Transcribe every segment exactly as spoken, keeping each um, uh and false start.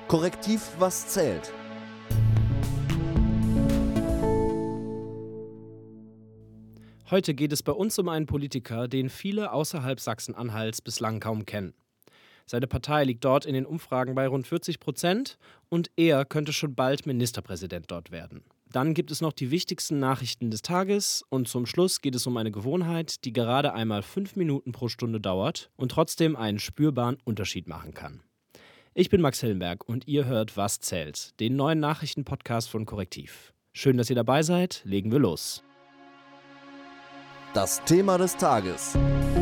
Korrektiv, was zählt. Heute geht es bei uns um einen Politiker, den viele außerhalb Sachsen-Anhalts bislang kaum kennen. Seine Partei liegt dort in den Umfragen bei rund vierzig Prozent und er könnte schon bald Ministerpräsident dort werden. Dann gibt es noch die wichtigsten Nachrichten des Tages und zum Schluss geht es um eine Gewohnheit, die gerade einmal fünf Minuten pro Stunde dauert und trotzdem einen spürbaren Unterschied machen kann. Ich bin Max Hillenberg und ihr hört Was zählt, den neuen Nachrichtenpodcast von Korrektiv. Schön, dass ihr dabei seid, legen wir los. Das Thema des Tages.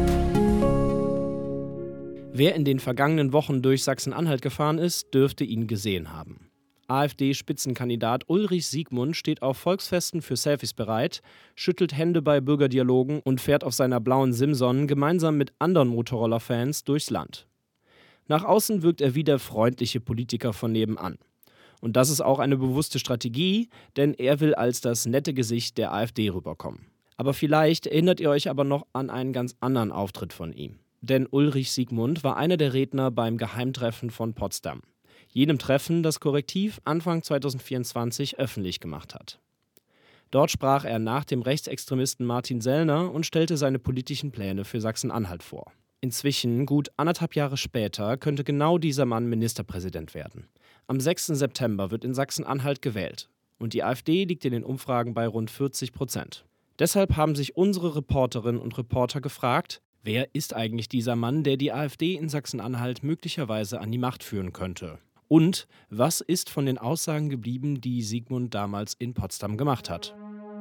Wer in den vergangenen Wochen durch Sachsen-Anhalt gefahren ist, dürfte ihn gesehen haben. AfD-Spitzenkandidat Ulrich Siegmund steht auf Volksfesten für Selfies bereit, schüttelt Hände bei Bürgerdialogen und fährt auf seiner blauen Simson gemeinsam mit anderen Motorroller-Fans durchs Land. Nach außen wirkt er wie der freundliche Politiker von nebenan. Und das ist auch eine bewusste Strategie, denn er will als das nette Gesicht der AfD rüberkommen. Aber vielleicht erinnert ihr euch aber noch an einen ganz anderen Auftritt von ihm. Denn Ulrich Siegmund war einer der Redner beim Geheimtreffen von Potsdam. Jenem Treffen, das Korrektiv Anfang zwanzig vierundzwanzig öffentlich gemacht hat. Dort sprach er nach dem Rechtsextremisten Martin Sellner und stellte seine politischen Pläne für Sachsen-Anhalt vor. Inzwischen, gut anderthalb Jahre später, könnte genau dieser Mann Ministerpräsident werden. Am sechsten September wird in Sachsen-Anhalt gewählt und die AfD liegt in den Umfragen bei rund vierzig Prozent. Deshalb haben sich unsere Reporterinnen und Reporter gefragt, wer ist eigentlich dieser Mann, der die AfD in Sachsen-Anhalt möglicherweise an die Macht führen könnte? Und was ist von den Aussagen geblieben, die Siegmund damals in Potsdam gemacht hat?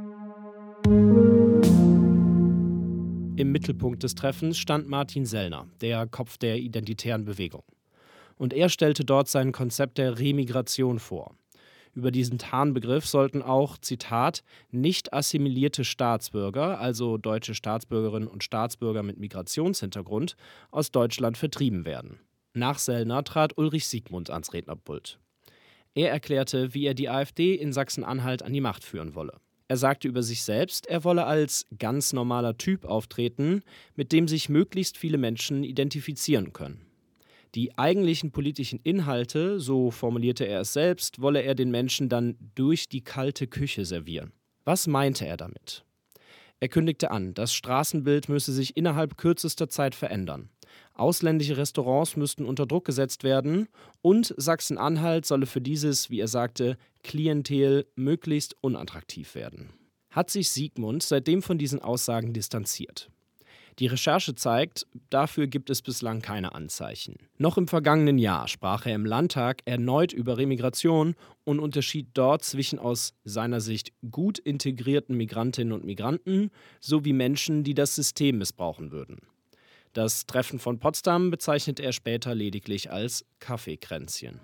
Im Mittelpunkt des Treffens stand Martin Sellner, der Kopf der identitären Bewegung. Und er stellte dort sein Konzept der Remigration vor. Über diesen Tarnbegriff sollten auch, Zitat, nicht assimilierte Staatsbürger, also deutsche Staatsbürgerinnen und Staatsbürger mit Migrationshintergrund, aus Deutschland vertrieben werden. Nach Sellner trat Ulrich Siegmund ans Rednerpult. Er erklärte, wie er die AfD in Sachsen-Anhalt an die Macht führen wolle. Er sagte über sich selbst, er wolle als ganz normaler Typ auftreten, mit dem sich möglichst viele Menschen identifizieren können. Die eigentlichen politischen Inhalte, so formulierte er es selbst, wolle er den Menschen dann durch die kalte Küche servieren. Was meinte er damit? Er kündigte an, das Straßenbild müsse sich innerhalb kürzester Zeit verändern. Ausländische Restaurants müssten unter Druck gesetzt werden und Sachsen-Anhalt solle für dieses, wie er sagte, Klientel möglichst unattraktiv werden. Hat sich Siegmund seitdem von diesen Aussagen distanziert? Die Recherche zeigt, dafür gibt es bislang keine Anzeichen. Noch im vergangenen Jahr sprach er im Landtag erneut über Remigration und unterschied dort zwischen aus seiner Sicht gut integrierten Migrantinnen und Migranten sowie Menschen, die das System missbrauchen würden. Das Treffen von Potsdam bezeichnete er später lediglich als Kaffeekränzchen.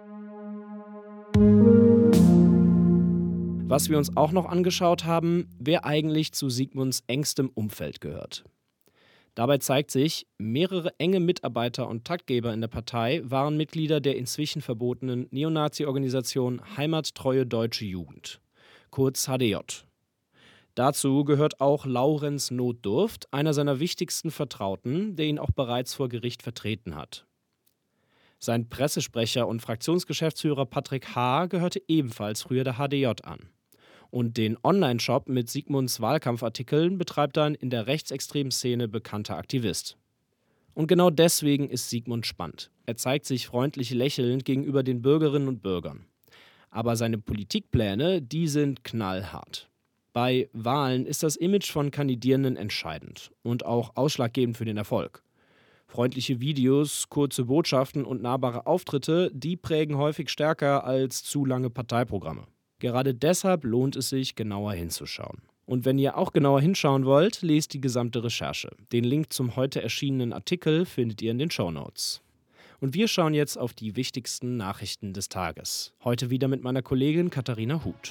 Was wir uns auch noch angeschaut haben, wer eigentlich zu Siegmunds engstem Umfeld gehört. Dabei zeigt sich, mehrere enge Mitarbeiter und Taktgeber in der Partei waren Mitglieder der inzwischen verbotenen Neonazi-Organisation Heimattreue Deutsche Jugend, kurz H D J. Dazu gehört auch Laurenz Notdurft, einer seiner wichtigsten Vertrauten, der ihn auch bereits vor Gericht vertreten hat. Sein Pressesprecher und Fraktionsgeschäftsführer Patrick H. gehörte ebenfalls früher der H D J an. Und den Online-Shop mit Siegmunds Wahlkampfartikeln betreibt ein in der rechtsextremen Szene bekannter Aktivist. Und genau deswegen ist Siegmund spannend. Er zeigt sich freundlich lächelnd gegenüber den Bürgerinnen und Bürgern. Aber seine Politikpläne, die sind knallhart. Bei Wahlen ist das Image von Kandidierenden entscheidend und auch ausschlaggebend für den Erfolg. Freundliche Videos, kurze Botschaften und nahbare Auftritte, die prägen häufig stärker als zu lange Parteiprogramme. Gerade deshalb lohnt es sich, genauer hinzuschauen. Und wenn ihr auch genauer hinschauen wollt, lest die gesamte Recherche. Den Link zum heute erschienenen Artikel findet ihr in den Shownotes. Und wir schauen jetzt auf die wichtigsten Nachrichten des Tages. Heute wieder mit meiner Kollegin Katharina Huth.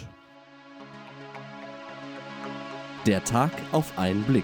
Der Tag auf einen Blick.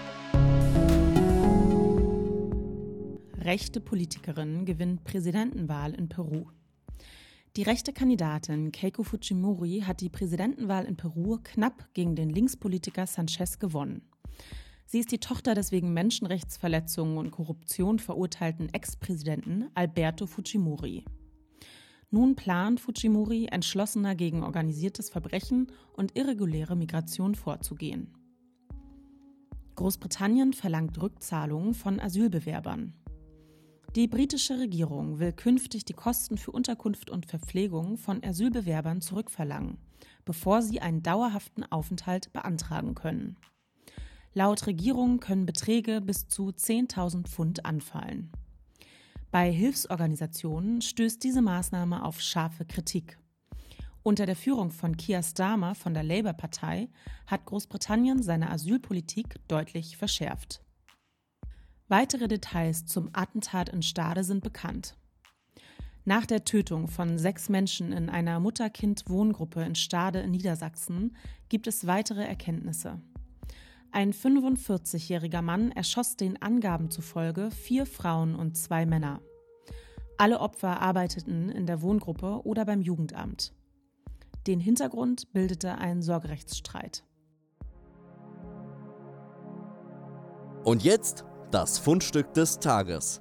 Rechte Politikerin gewinnt Präsidentenwahl in Peru. Die rechte Kandidatin Keiko Fujimori hat die Präsidentenwahl in Peru knapp gegen den Linkspolitiker Sanchez gewonnen. Sie ist die Tochter des wegen Menschenrechtsverletzungen und Korruption verurteilten Ex-Präsidenten Alberto Fujimori. Nun plant Fujimori, entschlossener gegen organisiertes Verbrechen und irreguläre Migration vorzugehen. Großbritannien verlangt Rückzahlungen von Asylbewerbern. Die britische Regierung will künftig die Kosten für Unterkunft und Verpflegung von Asylbewerbern zurückverlangen, bevor sie einen dauerhaften Aufenthalt beantragen können. Laut Regierung können Beträge bis zu zehntausend Pfund anfallen. Bei Hilfsorganisationen stößt diese Maßnahme auf scharfe Kritik. Unter der Führung von Keir Starmer von der Labour-Partei hat Großbritannien seine Asylpolitik deutlich verschärft. Weitere Details zum Attentat in Stade sind bekannt. Nach der Tötung von sechs Menschen in einer Mutter-Kind-Wohngruppe in Stade in Niedersachsen gibt es weitere Erkenntnisse. Ein fünfundvierzigjähriger Mann erschoss den Angaben zufolge vier Frauen und zwei Männer. Alle Opfer arbeiteten in der Wohngruppe oder beim Jugendamt. Den Hintergrund bildete ein Sorgerechtsstreit. Und jetzt das Fundstück des Tages.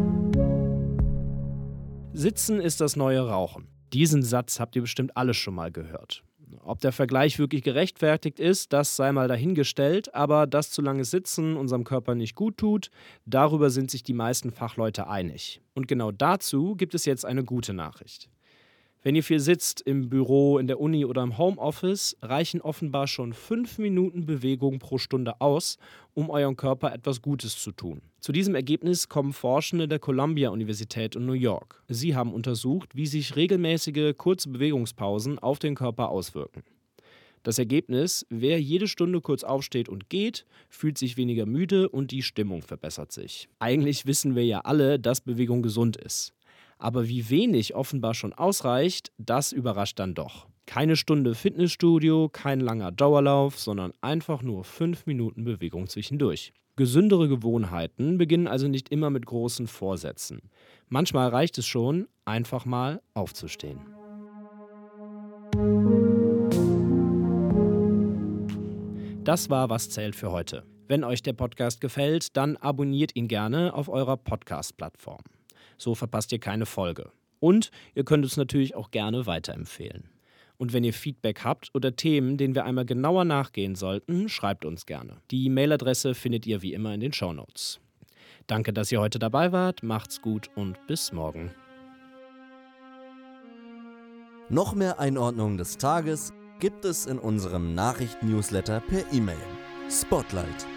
Sitzen ist das neue Rauchen. Diesen Satz habt ihr bestimmt alle schon mal gehört. Ob der Vergleich wirklich gerechtfertigt ist, das sei mal dahingestellt, aber dass zu lange Sitzen unserem Körper nicht gut tut, darüber sind sich die meisten Fachleute einig. Und genau dazu gibt es jetzt eine gute Nachricht. Wenn ihr viel sitzt, im Büro, in der Uni oder im Homeoffice, reichen offenbar schon fünf Minuten Bewegung pro Stunde aus, um eurem Körper etwas Gutes zu tun. Zu diesem Ergebnis kommen Forschende der Columbia-Universität in New York. Sie haben untersucht, wie sich regelmäßige, kurze Bewegungspausen auf den Körper auswirken. Das Ergebnis: Wer jede Stunde kurz aufsteht und geht, fühlt sich weniger müde und die Stimmung verbessert sich. Eigentlich wissen wir ja alle, dass Bewegung gesund ist. Aber wie wenig offenbar schon ausreicht, das überrascht dann doch. Keine Stunde Fitnessstudio, kein langer Dauerlauf, sondern einfach nur fünf Minuten Bewegung zwischendurch. Gesündere Gewohnheiten beginnen also nicht immer mit großen Vorsätzen. Manchmal reicht es schon, einfach mal aufzustehen. Das war Was zählt für heute. Wenn euch der Podcast gefällt, dann abonniert ihn gerne auf eurer Podcast-Plattform. So verpasst ihr keine Folge. Und ihr könnt uns natürlich auch gerne weiterempfehlen. Und wenn ihr Feedback habt oder Themen, denen wir einmal genauer nachgehen sollten, schreibt uns gerne. Die Mailadresse findet ihr wie immer in den Shownotes. Danke, dass ihr heute dabei wart. Macht's gut und bis morgen. Noch mehr Einordnungen des Tages gibt es in unserem Nachrichten-Newsletter per E-Mail. Spotlight.